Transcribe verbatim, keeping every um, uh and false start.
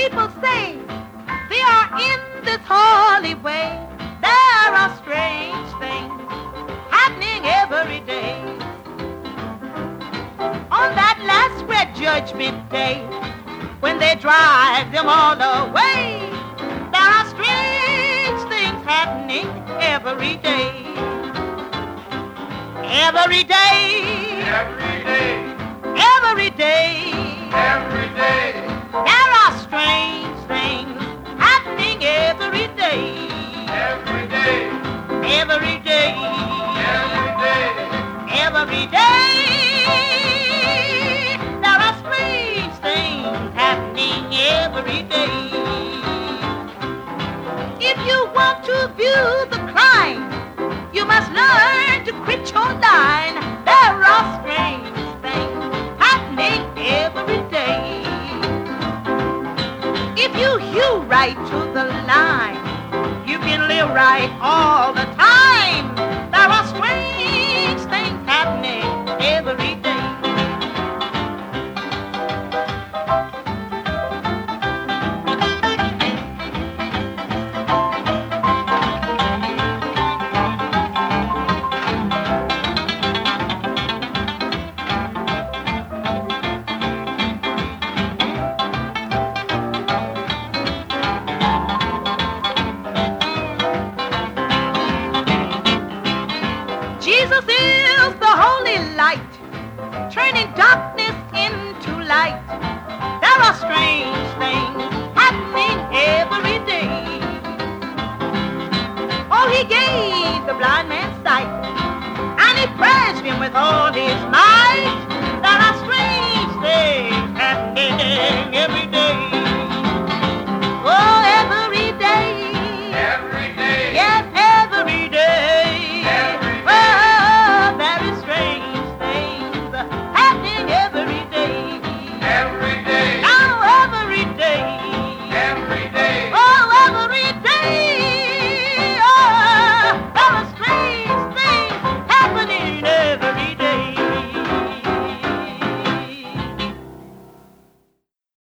people say they are in this holy way. There are strange things happening every day. On that last great judgment day, when they drive them all away, there are strange things happening every day. Every day. Every day. Every day. Every day. There are strange things happening every day. Every day. Every day. Every day. Every day. There are strange things happening every day. If you want to view the crime, you must learn to quit your line. There are strange things happening every day. If you hew right to the line, you can live right all the time. There are strange things happening every day. Jesus is the holy light, turning darkness into light. There are strange things happening every day. Oh, he gave the blind man sight, and he praised him with all his might.